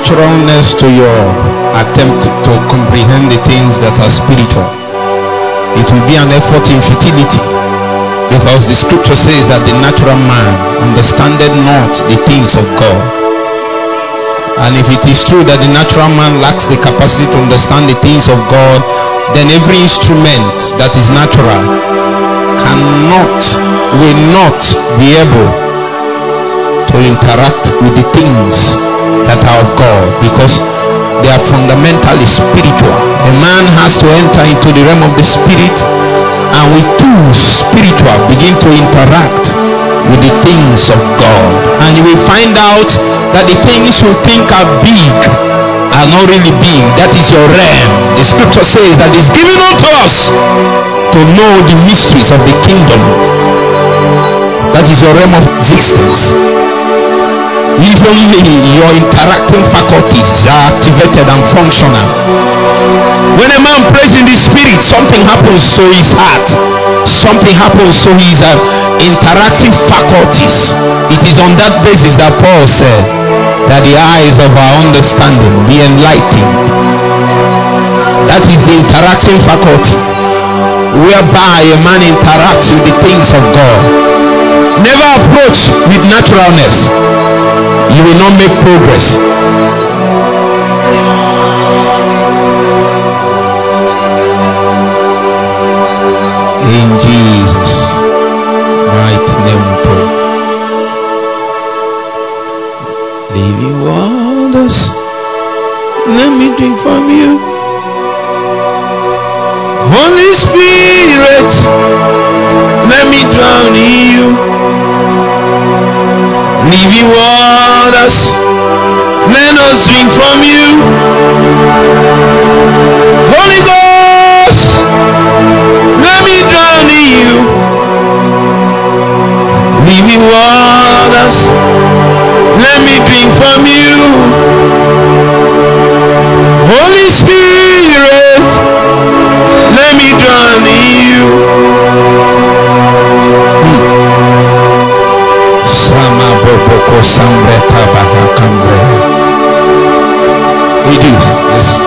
naturalness to your attempt to comprehend the things that are spiritual. It will be an effort in futility, because the scripture says that the natural man understandeth not the things of God. And if it is true that the natural man lacks the capacity to understand the things of God, then every instrument that is natural will not be able to interact with the things that are of God, because they are fundamentally spiritual. A man has to enter into the realm of the spirit, and with tools spiritual begin to interact with the things of God. And you will find out that the things you think are big are not really big. That is your realm. The scripture says that it's given unto us to know the mysteries of the kingdom. That is your realm of existence. Even your interacting faculties are activated and functional. When a man prays in the spirit, something happens to his heart. Something happens to his interactive faculties. It is on that basis that Paul said that the eyes of our understanding be enlightened. That is the interacting faculty, whereby a man interacts with the things of God. Never approach with naturalness. You will not make progress. In Jesus' mighty name we pray. Living waters, let me drink from you. Holy Spirit, let me drown in you. Living waters, let us drink from you. Holy Ghost, let me drown in you. Living waters, let me drink from you. Holy Spirit, let me drown in you. It is. Yes.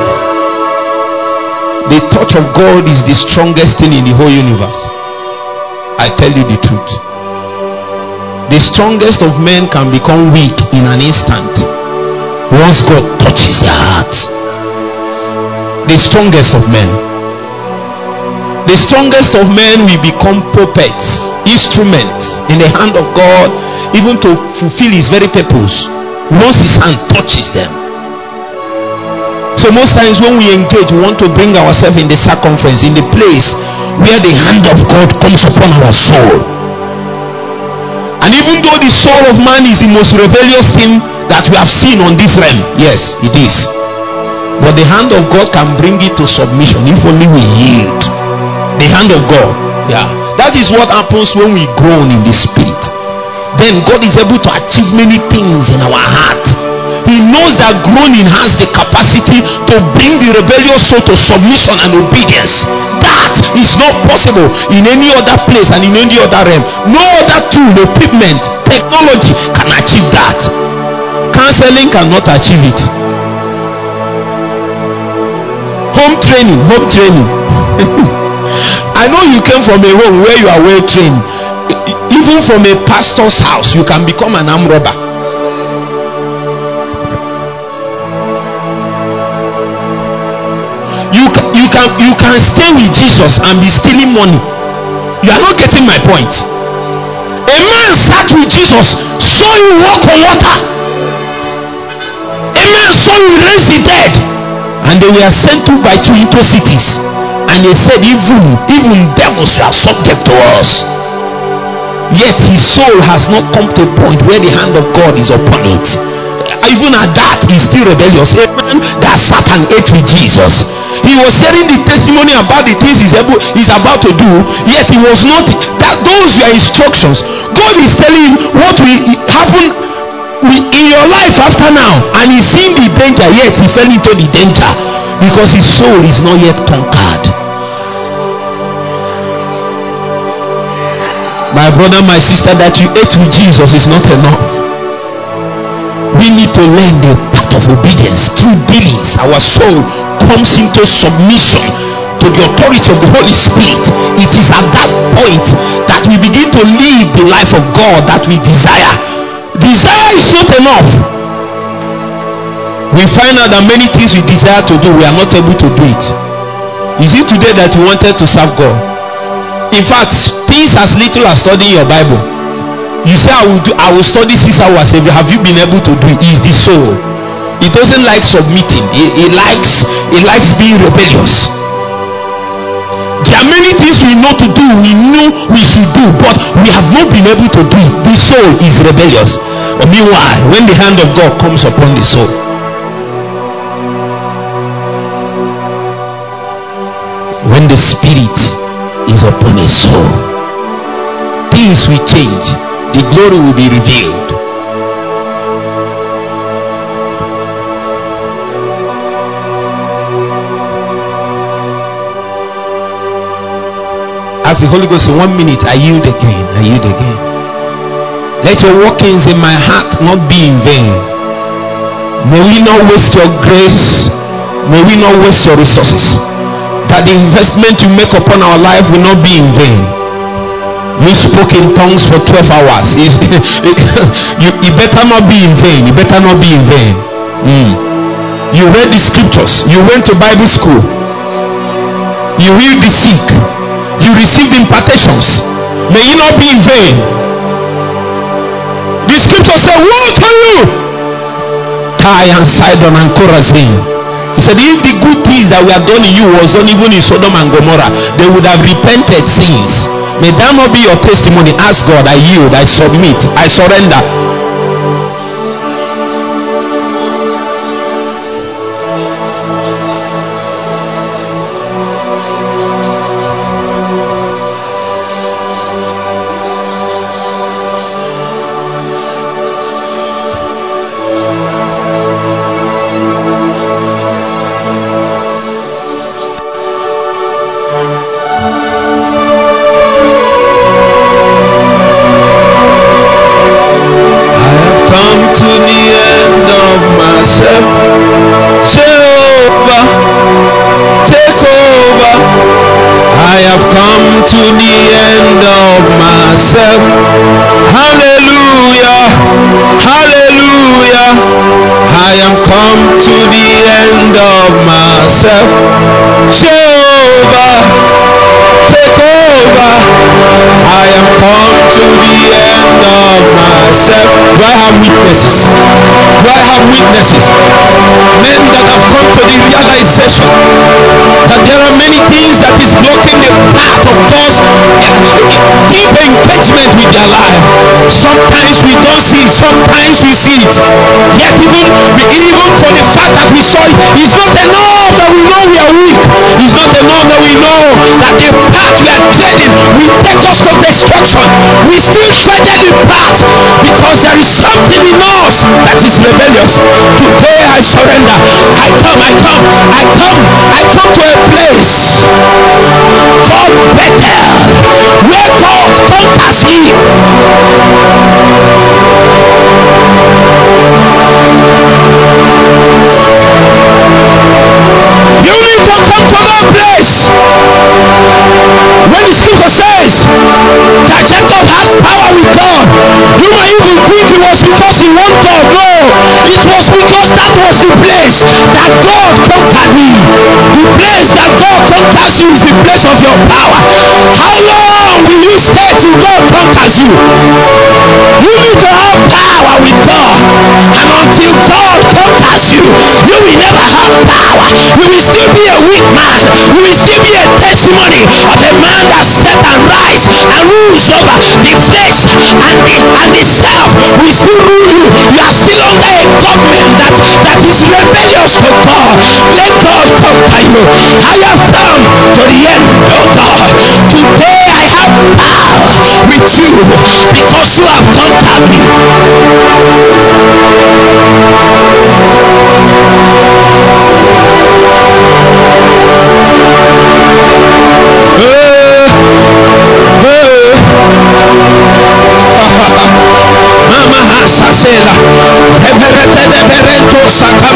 The touch of God is the strongest thing in the whole universe. I tell you the truth. The strongest of men can become weak in an instant once God touches their heart. The strongest of men. The strongest of men will become puppets, instruments in the hand of God, even to fulfill his very purpose once his hand touches them. So most times when we engage, we want to bring ourselves in the circumference, in the place where the hand of God comes upon our soul. And even though the soul of man is the most rebellious thing that we have seen on this realm, yes, it is, but the hand of God can bring it to submission if only we yield. The hand of God, yeah, that is what happens when we groan in the spirit. Then God is able to achieve many things in our heart. He knows that groaning has the capacity to bring the rebellious soul to submission and obedience. That is not possible in any other place and in any other realm. No other tool, equipment, technology can achieve that. Counseling cannot achieve it. Home training. I know you came from a home where you are well trained. Even from a pastor's house, you can become an armed robber. You can stay with Jesus and be stealing money. You are not getting my point. A man sat with Jesus, saw you walk on water. A man saw you raise the dead, and they were sent 2 by 2 into cities. And they said, even devils are subject to us. Yet his soul has not come to a point where the hand of God is upon it. Even at that, he's still rebellious. A man that sat and ate with Jesus, he was hearing the testimony about the things he's about to do, yet he was not. That those were instructions. God is telling him what will happen in your life after now, and he's seeing the danger, yet he fell into the danger because his soul is not yet conquered. My brother, my sister, that you ate with Jesus is not enough. We need to learn the act of obedience, through dealings, our soul comes into submission to the authority of the Holy Spirit. It is at that point that we begin to live the life of God that we desire. Desire is not enough. We find out that many things we desire to do, we are not able to do it. Is it today that you wanted to serve God? In fact, things as little as studying your Bible. You say, I will study 6 hours. Have you been able to do it? Is the soul. It doesn't like submitting. It likes being rebellious. There are many things we know to do, we know we should do, but we have not been able to do it. The soul is rebellious. But meanwhile, when the hand of God comes upon the soul, when the Spirit is upon a soul, things will change. The glory will be revealed. As the Holy Ghost in 1 minute, I yield again. Let your workings in my heart not be in vain. May we not waste your grace. May we not waste your resources. That the investment you make upon our life will not be in vain. You spoke in tongues for 12 hours. It better not be in vain. It better not be in vain. You read the scriptures. You went to Bible school. You healed the sick. You received impartations. May it not be in vain. The scripture said, woe to you, Tyre and Sidon and Chorazin. He said, if the good things that we have done in you was done even in Sodom and Gomorrah, they would have repented sins. May that not be your testimony. Ask God, I yield, I submit, I surrender. To the end of myself. Hallelujah, hallelujah. I am come to the end of myself. Jehovah, take over. I am come to the end of myself. Do I have witnesses? Do I have witnesses? Men that have come to the realization that there are many things that is blocking the path of God's deep engagement with their life. Sometimes we don't see it, sometimes we see it. Yet even for the fact that we saw it, it's not enough that we know we are weak. It's not enough that we know that the path we are treading will take us to destruction. We still treaded the path because there is something in us that is rebellious. Today I surrender. I come to a place called Bethel, where God conquers him. You need to come to that place. When the scripture says that Jacob had power with God, you might even think it was because he wanted God. No, it was because that was the place that God conquered him. The place that God conquers you is the place of your power. How long will you stay till God conquers you? You need to have power with God, and until God conquers you, you will never have power. You will still be a weak man. You will still be a testimony of a man that set and rise and rules over the flesh and the self. We still rule you. You are still under a government that is rebellious to God. Let God conquer you. I have come to the end, oh God. Today I have power with you because you have conquered me. Mama Hasasela, Eberete de Berento Saka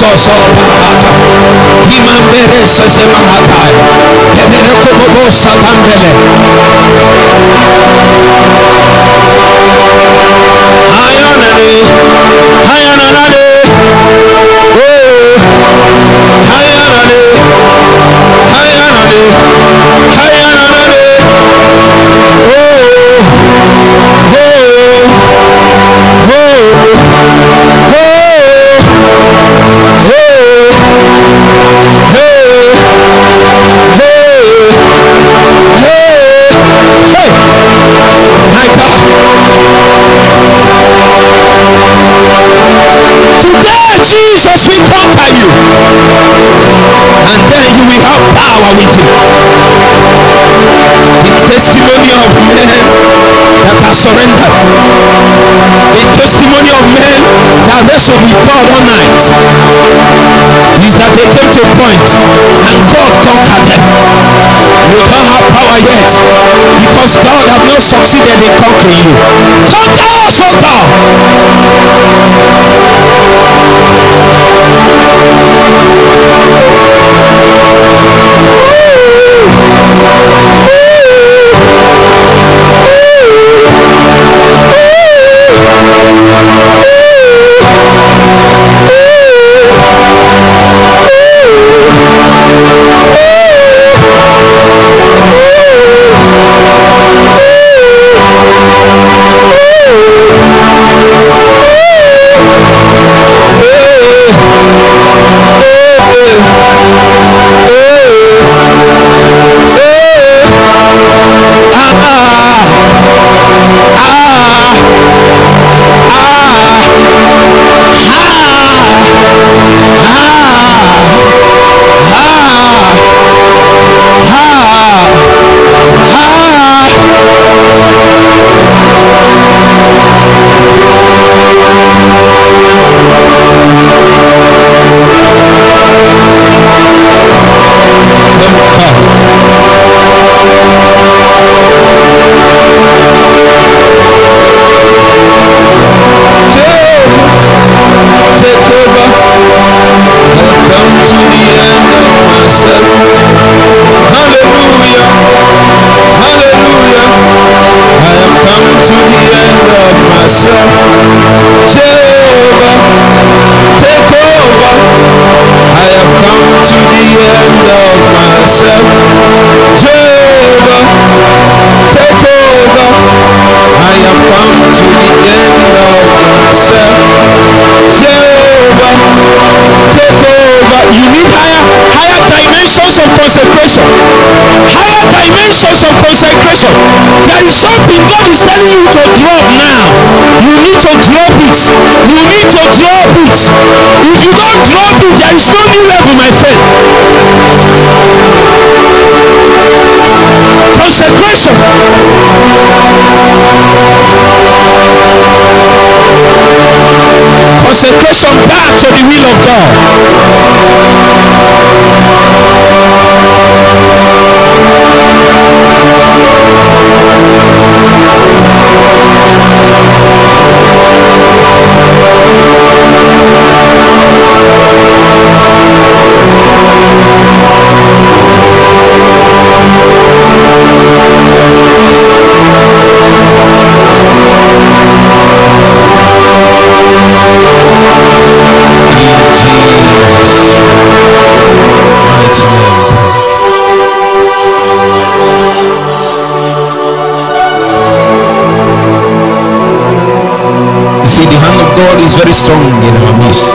Jesus will conquer you, and then you will have power with him. The testimony of men that are surrendered, the testimony of men that wrestled with God all night, is that they came to a point and God conquered them. You don't have power yet because God has not succeeded in conquering you. Conquer us, oh God. There is something God is telling you to drop now. You need to drop it. You need to drop it. If you don't drop it, there is no new level, my friend. Consecration. Consecration back to the will of God. God is very strong in our midst.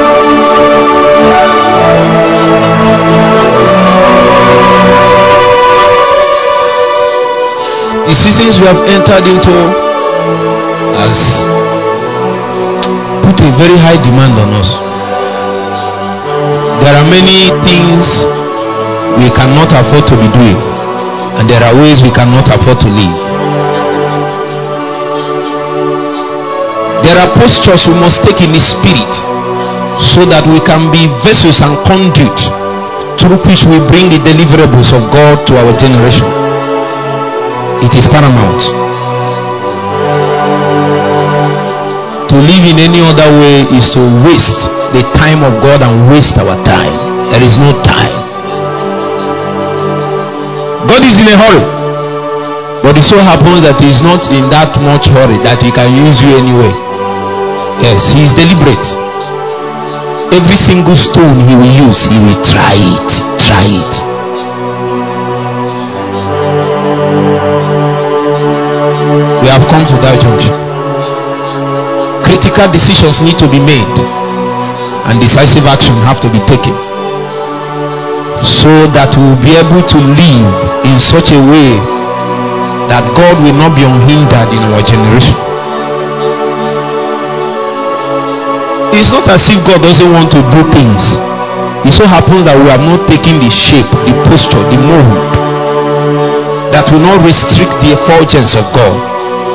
The seasons we have entered into has put a very high demand on us. There are many things we cannot afford to be doing, and there are ways we cannot afford to live. There are postures we must take in the spirit so that we can be vessels and conduit through which we bring the deliverables of God to our generation. It is paramount. To live in any other way is to waste the time of God and waste our time. There is no time. God is in a hurry, but it so happens that He is not in that much hurry that He can use you anyway. Yes, He is deliberate. Every single stone He will use, He will try it. Try it. We have come to that junction. Critical decisions need to be made, and decisive action have to be taken, so that we will be able to live in such a way that God will not be unhindered in our generation. It's not as if God doesn't want to do things. It so happens that we have not taken the shape, the posture, the mold that will not restrict the effulgence of God.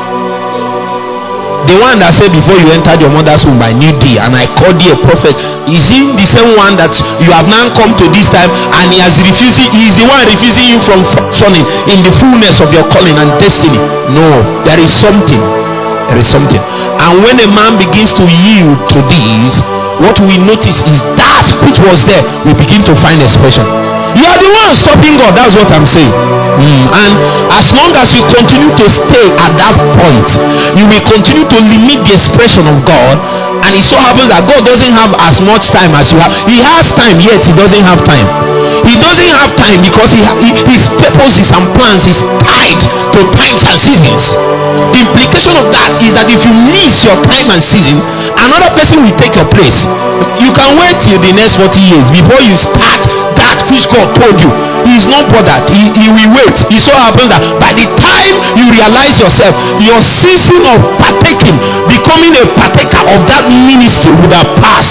The one that said, before you entered your mother's womb I knew thee and I called thee a prophet, is he the same one that you have now come to this time and he is the one refusing you from functioning in the fullness of your calling and destiny? No, there is something. There is something. And when a man begins to yield to this, what we notice is that which was there we begin to find expression. You are the one stopping God. That's what I'm saying. And as long as you continue to stay at that point, you will continue to limit the expression of God. And it so happens that God doesn't have as much time as you have. He has time, yet He doesn't have time. He doesn't have time because his purposes and plans is tied to times and seasons. The implication of that is that if you miss your time and season, another person will take your place. You can wait till the next 40 years before you start that which God told you. He is not bothered. He will wait. It so happens that by the time you realize yourself, your season of partaking, becoming a partaker of that ministry would have passed.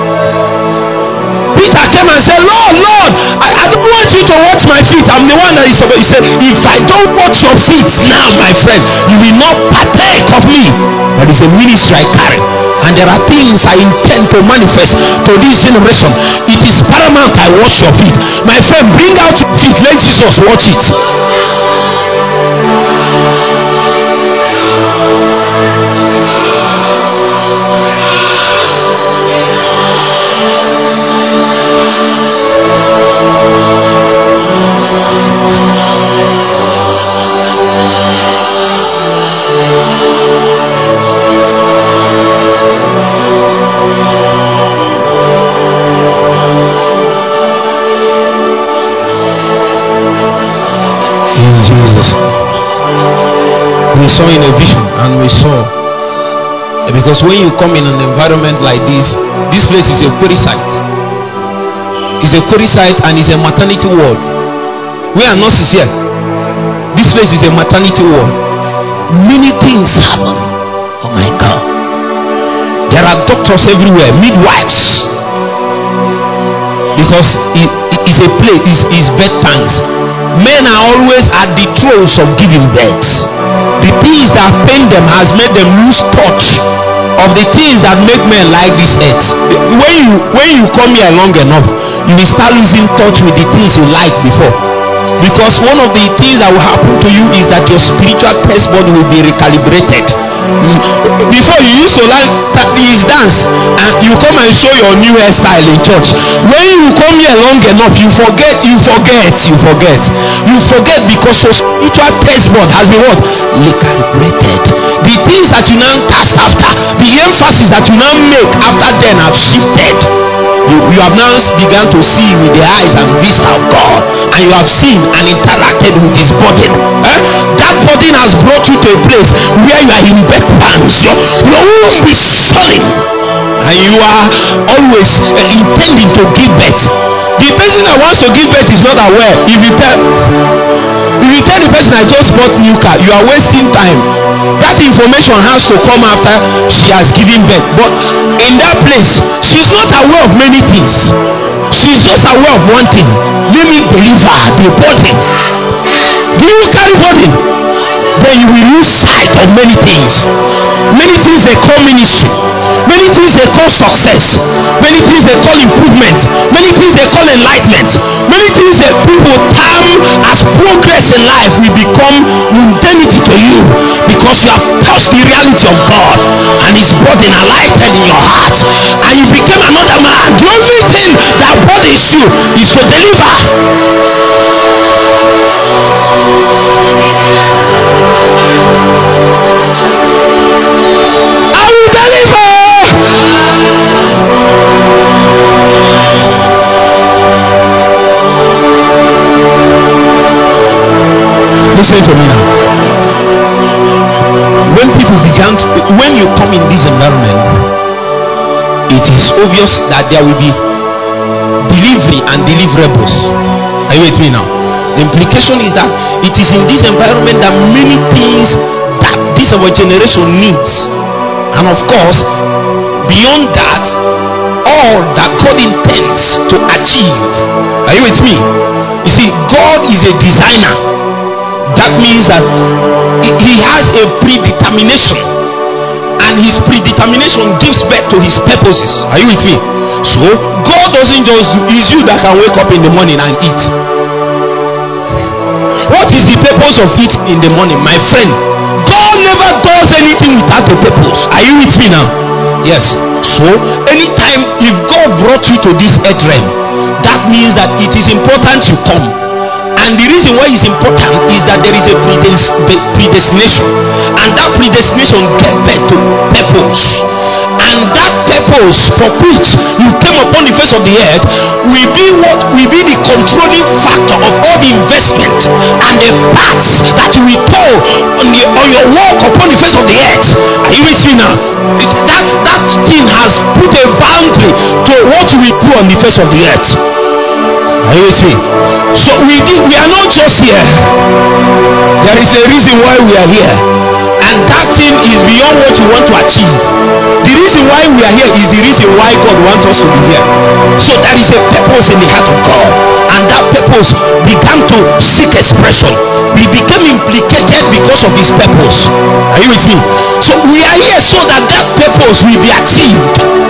Peter came and said, Lord, I don't want you to watch my feet. I'm the one that is supposed. He said, if I don't watch your feet now, my friend, you will not partake of me. There is a ministry I carry, and there are things I intend to manifest to this generation. It is paramount I wash your feet. My friend, bring out your feet. Let Jesus watch it. We saw in a vision, and we saw, because when you come in an environment like this place is a query site. It's a query site and it's a maternity ward. We are nurses here. This place is a maternity ward. Many things happen. Oh my God. There are doctors everywhere, midwives, because it is a place, is birth tanks. Men are always at the throes of giving birth. The things that pain them has made them lose touch of the things that make men like this earth. When you come here long enough, you will start losing touch with the things you liked before. Because one of the things that will happen to you is that your spiritual taste bud will be recalibrated. Before you used to like this dance, and you come and show your new hairstyle in church. When you come here long enough, you forget because your spiritual taste bud has been what? Recalibrated. The things that you now cast after, the emphasis that you now make after then have shifted. You have now begun to see with the eyes and vista of God, and you have seen and interacted with His burden. That burden has brought you to a place where you are in birth pangs. Your womb is swelling, and you are always intending to give birth. The person that wants to give birth is not aware. If you tell the person, I just bought new car, you are wasting time. That information has to come after she has given birth. But in that place, she's not aware of many things. She's just aware of one thing. Let me deliver the burden. Do you carry burden? Then you will lose sight of many things. Many things they call ministry. Many things they call success. Many things they call improvement. Many things they call enlightenment. Many things that people term as progress in life will become mundanity to you, because you have touched the reality of God, and his burden alighted in your heart, and you became another man. The only thing that burdens you is to deliver. I will deliver. Listen to me now. When people began to, when you come in this environment, it is obvious that there will be delivery and deliverables. Are you with me now? The implication is that it is in this environment that many things that this our generation needs, and of course beyond that, all that God intends to achieve. Are you with me? You see, God is a designer. That means that he has a predetermination, and his predetermination gives birth to his purposes. Are you with me? So God doesn't just, is you that can wake up in the morning and eat. What is the purpose of it in the morning, my friend? God never does anything without a purpose. Are you with me now? Yes. So anytime if God brought you to this earth realm, that means that it is important you come. And the reason why it's important is that there is a predestination, and that predestination gets birth to purpose, and that purpose for which you came upon the face of the earth will be what will be the controlling factor of all the investment and the paths that you will tow on your walk upon the face of the earth. Are you with me now? That thing has put a boundary to what you will do on the face of the earth. Are you with me? So we are not just here. There is a reason why we are here, and that thing is beyond what you want to achieve. The reason why we are here is the reason why God wants us to be here. So there is a purpose in the heart of God, and that purpose began to seek expression. We became implicated because of his purpose. Are you with me? So we are here so that purpose will be achieved.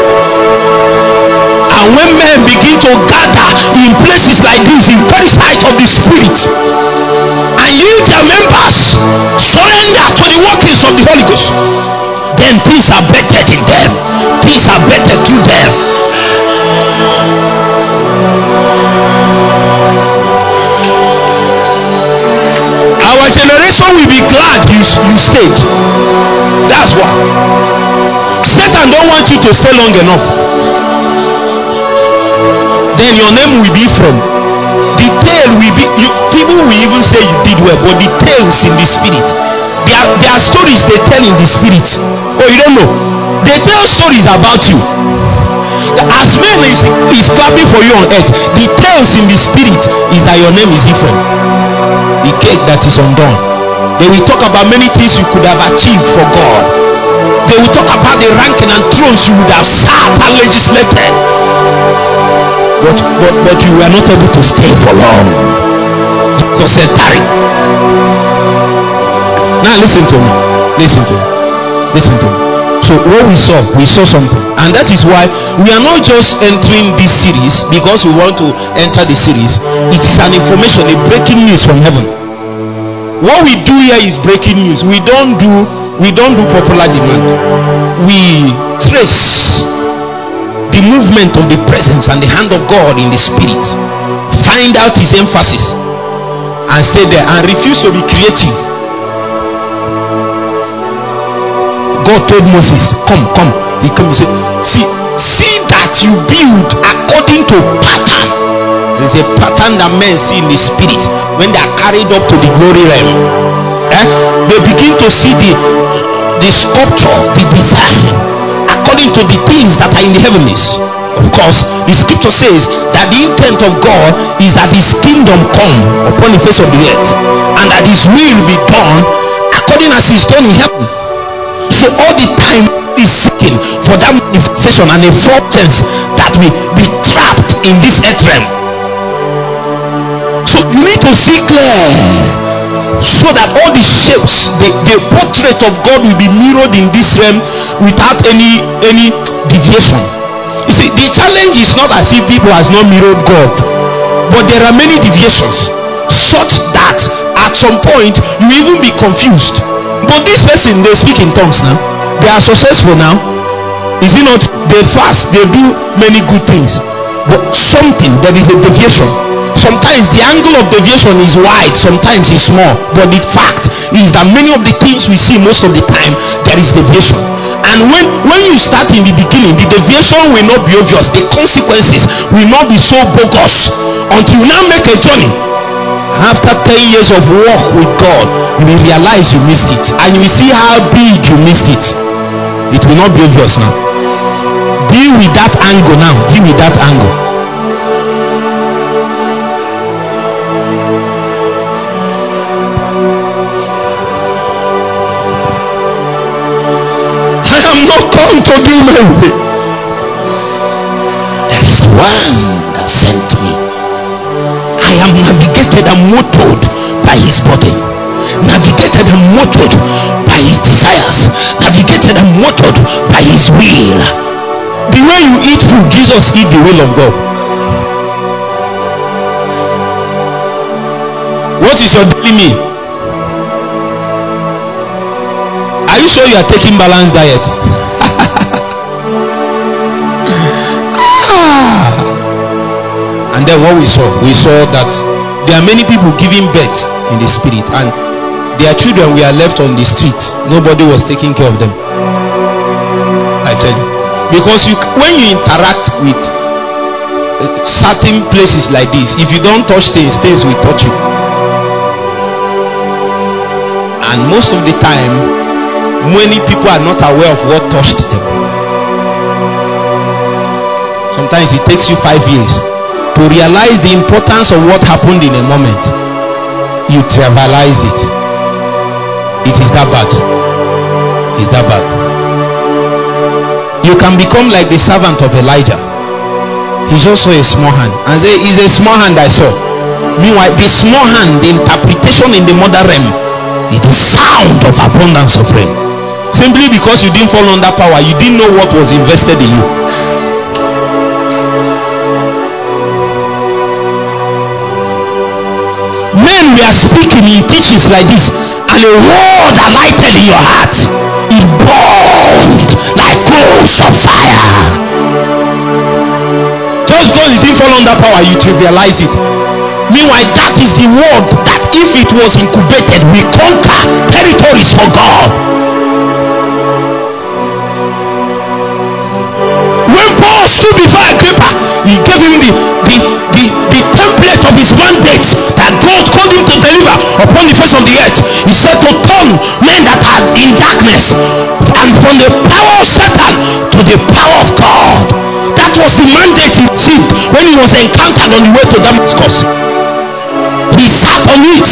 And when men begin to gather in places like this, in very sight of the Spirit, and yield their members, surrender to the workings of the Holy Ghost, then things are bettered in them. Things are bettered through them. Our generation will be glad you stayed. That's why. Satan don't want you to stay long enough. Then your name will be from. The tail will be, people will even say you did well, but the tails in the spirit, there are stories they tell in the spirit. Oh, you don't know? They tell stories about you. As men is clapping for you on earth, the tales in the spirit is that your name is different. The cake that is undone. They will talk about many things you could have achieved for God. They will talk about the ranking and thrones you would have sat and legislated. But you were not able to stay for long. Jesus said, tarry. Now listen to me. Listen to me. Listen to me. So what we saw something, and that is why we are not just entering this series because we want to enter the series. It is an information, a breaking news from heaven. What we do here is breaking news. We don't do popular demand. We trace the movement of the presence and the hand of God in the spirit, find out his emphasis, and stay there and refuse to be creative. God told Moses, come. He came and said, see that you build according to pattern. There's a pattern that men see in the spirit when they are carried up to the glory realm. They begin to see the sculpture, the design, according to the things that are in the heavens. Of course, the scripture says that the intent of God is that his kingdom come upon the face of the earth, and that his will be done according as he's done in heaven. So all the time is seeking for that manifestation and a fortress that will be trapped in this earth realm. So you need to see clear, so that all the shapes, the portrait of God will be mirrored in this realm without any deviation. You see, the challenge is not as if people has not mirrored God, but there are many deviations, such that at some point you even be confused. But this person, they speak in tongues now. They are successful now. Is it not? They fast, they do many good things. But there is a deviation. Sometimes the angle of deviation is wide, sometimes it's small. But the fact is that many of the things we see most of the time, there is deviation. And when you start in the beginning, the deviation will not be obvious. The consequences will not be so bogus until you now make a journey. After 10 years of work with God, you will realize you missed it, and you will see how big you missed it. It will not be obvious now. Deal with that angle now. Deal with that angle. I am not come to do my will. There is one that sent me. I am navigated and motored by his body, navigated and motored by his desires, navigated and motored by his will. The way you eat food, Jesus eat the will of God. What is your daily meal? Are you sure you are taking balanced diet? And then what we saw that there are many people giving birth in the spirit, and their children were left on the street. Nobody was taking care of them. I tell you, because when you interact with certain places like this, if you don't touch things will touch you. And most of the time, many people are not aware of what touched them. Sometimes it takes you 5 years to realize the importance of what happened in a moment. You trivialize it. It is that bad. It's that bad. You can become like the servant of Elijah. He just saw a small hand and say, it's a small hand I saw. Meanwhile, the small hand, the interpretation in the mother realm, is the sound of abundance of rain. Simply because you didn't fall under power, you didn't know what was invested in you. Men, we are speaking in teachings like this, and a word alighted in your heart. It burned like coals of fire. Just because you didn't fall under power, you trivialize it. Meanwhile, that is the word that if it was incubated, we conquer territories for God. When Paul stood before Agrippa, he gave him the template of his mandate that God called him to deliver upon the face of the earth. He said to turn men that are in darkness and from the power of Satan to the power of God. That was the mandate he received when he was encountered on the way to Damascus. He sat on it.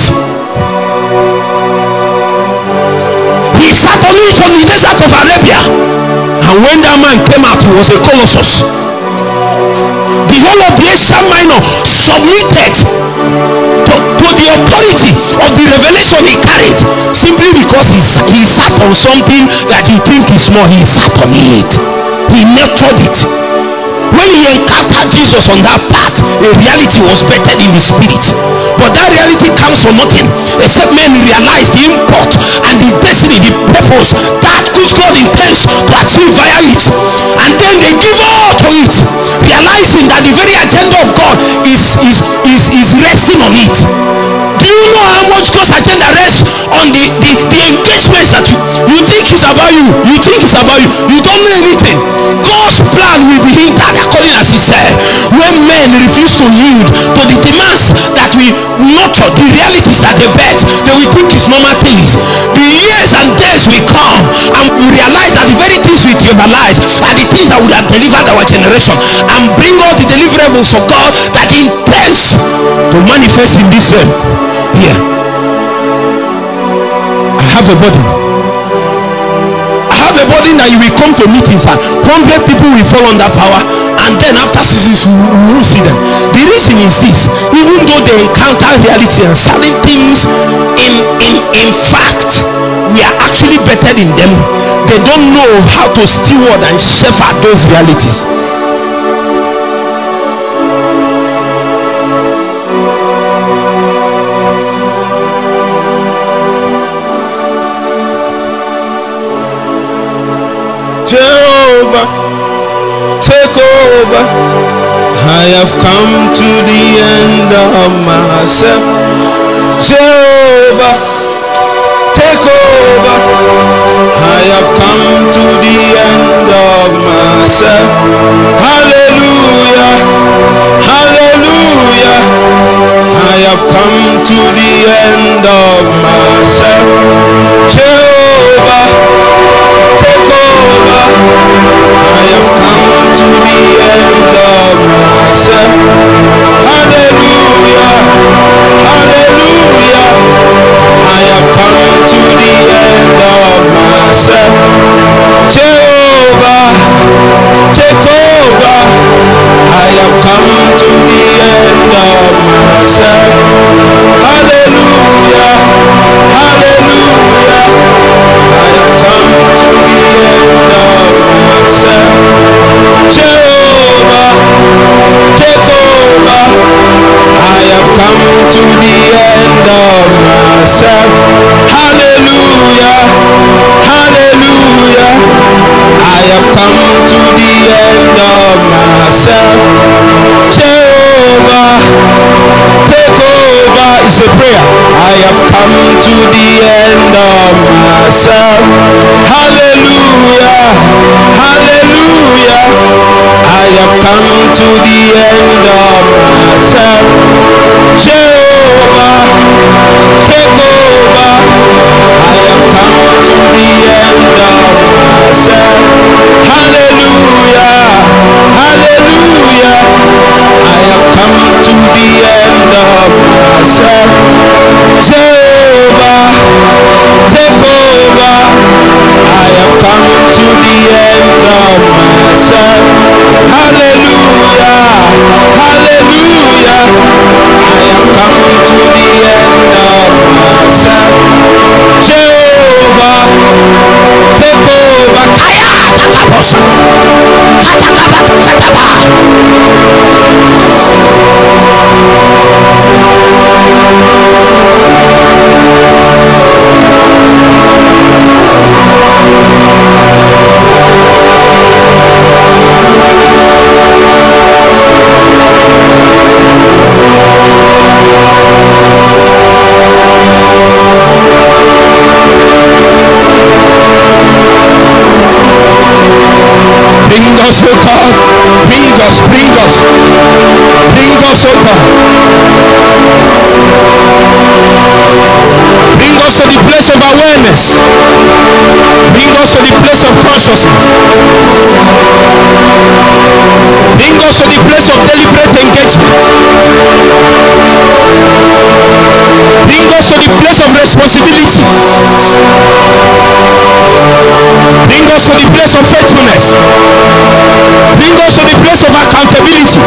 He sat on it from the desert of Arabia. And when that man came out, he was a colossus. The whole of the Asia Minor submitted to the authority of the revelation he carried, simply because he sat on something that you think is small. He sat on it. He nurtured it. When he encountered Jesus on that path, a reality was bettered in the spirit. But that reality comes from nothing except men realize the import and the destiny, the purpose that which God intends to achieve via it, and then they give all to it, realizing that the very agenda of God is resting on it. Do you know how much God's agenda rests on the engagements that you think is about you? You think it's about you. You don't know anything. God's plan will be hindered, according as he said, when men refuse to yield to the demands that we nurture, the realities that they bet, they will think it's normal things. The years and days will come and we realize that the very things we trivialize are the things that would have delivered our generation and bring all the deliverables of God that he intends to manifest in this earth. Here, I have a burden. I have a burden that you will come to meetings and 100 people will fall under power, and then after seasons we won't see them. The reason is this: even though they encounter reality and certain things, in fact, we are actually better in them. They don't know how to steward and shepherd those realities. Jehovah, take over. I have come to the end of myself. Jehovah, take over. I have come to the end of myself. Hallelujah, hallelujah. I have come to the end of myself. Jehovah, take over. I have come to the end of myself. Hallelujah, hallelujah. I have come to the end of myself. Jehovah, take over. I have come to the end of myself. Hallelujah, hallelujah. I have come to the end of myself. Jehovah, take over. I have come to the end of myself. Hallelujah, hallelujah. I have come to the end of myself. Jehovah, take over. It's a prayer. I have come to the end of myself. Hallelujah, hallelujah. I have come to the end of myself. Jehovah, take over. I have come to the end of myself. Hallelujah, hallelujah. I have come to the end of myself. Jehovah, take over. I have come to the end of myself. Hallelujah, hallelujah. I have come to the end of myself. Jehovah, take over. Kaya takabosa. Katakaba kataba. Bring us, oh God. Bring us, bring us. Bring us, oh God. Bring us to the place of awareness. Bring us to the place of consciousness. Bring us to the place of deliberate engagement. Bring us to the place of responsibility. Bring us to the place of faithfulness. Bring us to the place of accountability.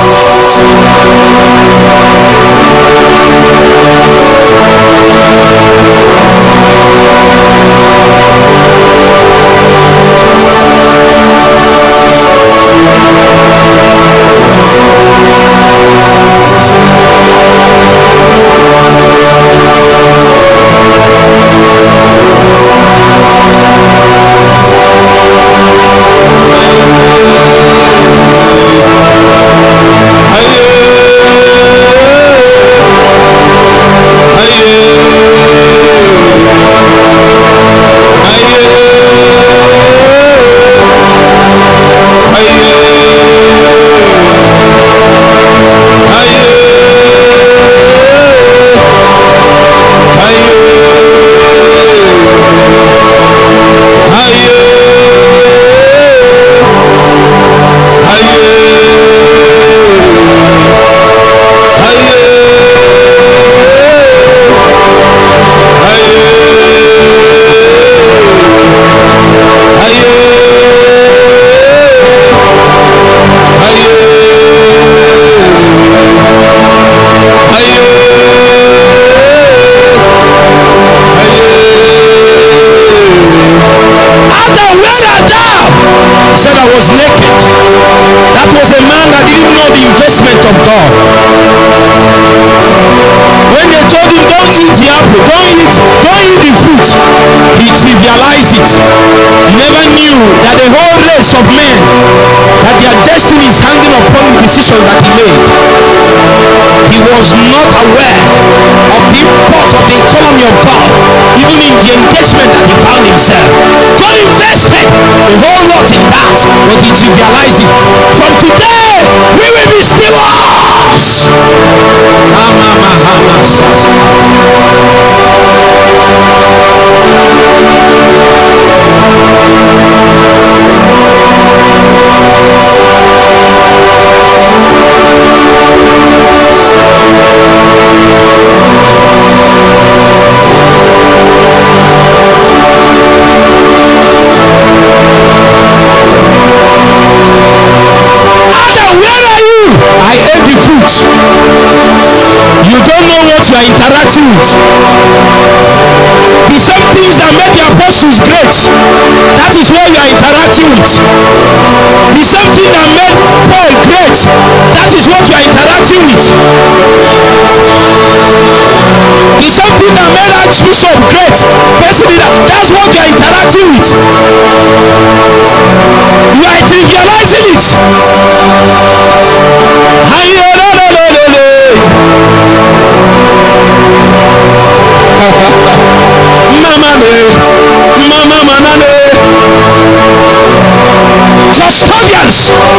That a whole race of men that their destiny is hanging upon the decisions that he made. He was not aware of the import of the economy of God, even in the engagement that he found himself. God invested a whole lot in that, but he trivialized it. From today, we will be stewards. I ate the fruit. You don't know what you are interacting with. The same things that made the apostles great, that is what you are interacting with. The same thing that made Paul great, that is what you are interacting with. The same thing that made Archbishop great, that's what you are interacting with. You are trivializing it. Mama manane, custodians,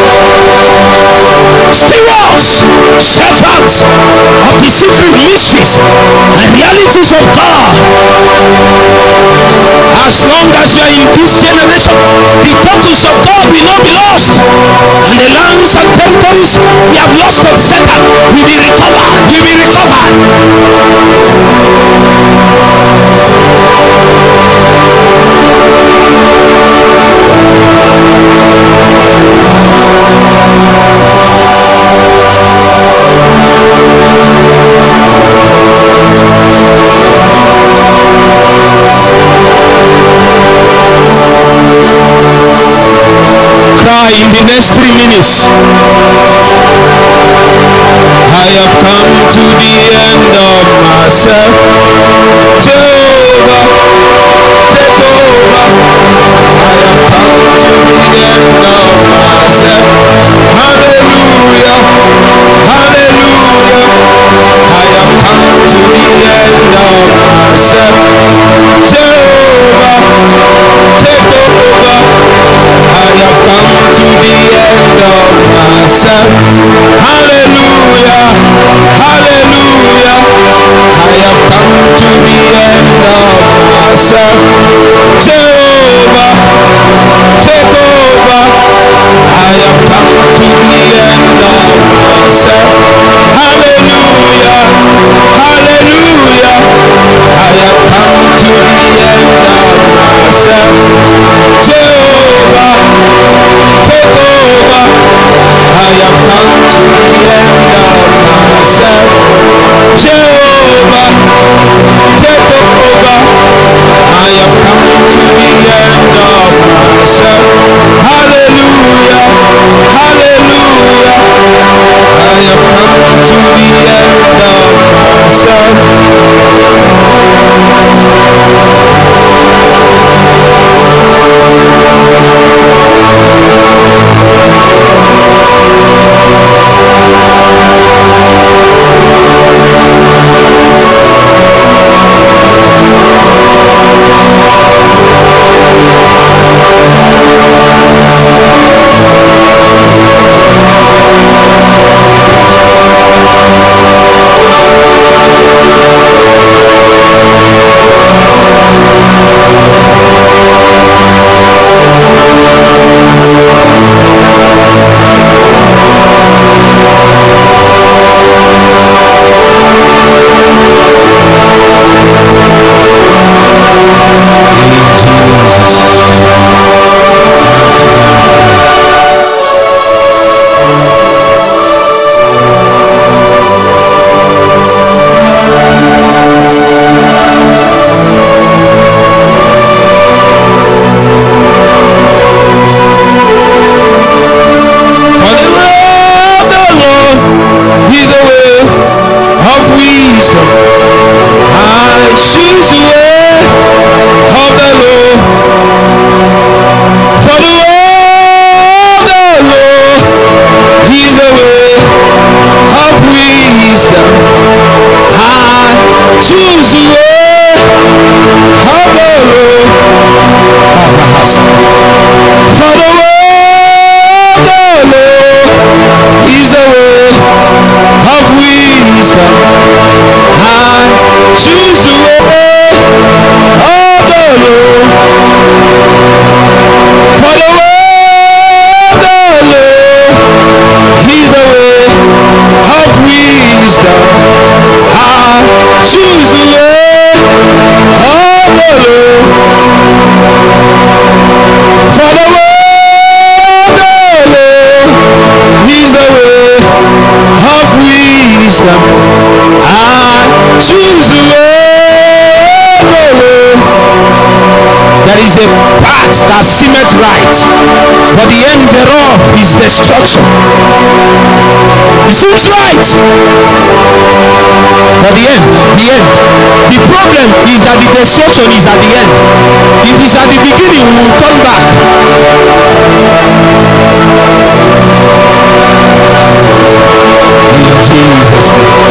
stewards, shepherds of the secret mysteries and realities of God. As long as you are in this generation, the titles of God will not be lost, and the lands and territories we have lost of Satan will be recovered. Will be recovered. In the next 3 minutes, I have come to the end of myself. Jehovah, take over. I have come to the end of myself. Hallelujah, hallelujah. I have come to the end of myself. Jehovah, take over. I have come to the end of myself. Hallelujah, hallelujah. I have come to right, but the end thereof is destruction. It seems right, but the end. The problem is that the destruction is at the end. If it's at the beginning, we will turn back. In Jesus'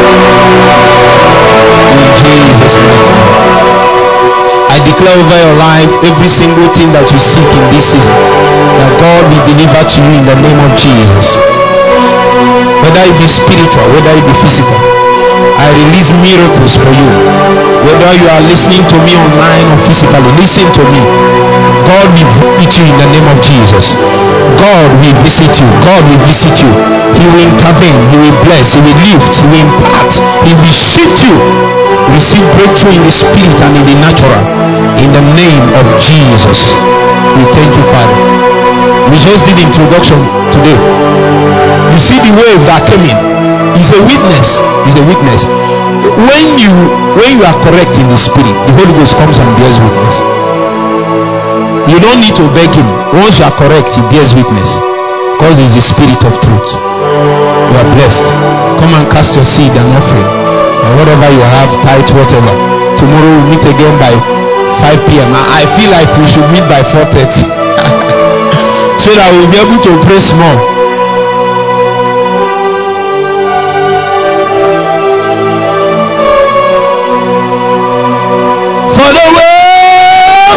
name. In Jesus' name. I declare over your life every single thing that you seek in this season, that God will deliver to you in the name of Jesus. Whether it be spiritual, whether it be physical, I release miracles for you. Whether you are listening to me online or physically, listen to me. God will visit you in the name of Jesus. God will visit you. God will visit you. He will intervene. He will bless. He will lift. He will impart. He will shift you. Receive breakthrough in the spirit and in the natural. In the name of Jesus. We thank you, Father. We just did introduction today. You see the wave that came in. Is a witness. Is a witness. When you are correct in the spirit, the Holy Ghost comes and bears witness. You don't need to beg him. Once you are correct, he bears witness. Because he is the spirit of truth. You are blessed. Come and cast your seed and offering. Or whatever you have, tithe, whatever. Tomorrow we'll meet again by 5 p.m. I feel like we should meet by 4:30. So that we'll be able to pray small. For the world,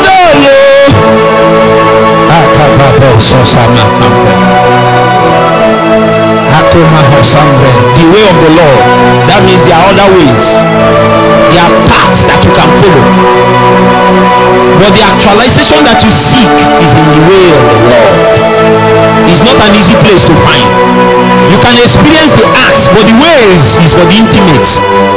the way of the Lord. That means there are other ways. There are paths that you can follow. But the actualization that you seek is in the way of the Lord. It's not an easy place to find. You can experience the acts, but the ways is for the intimates.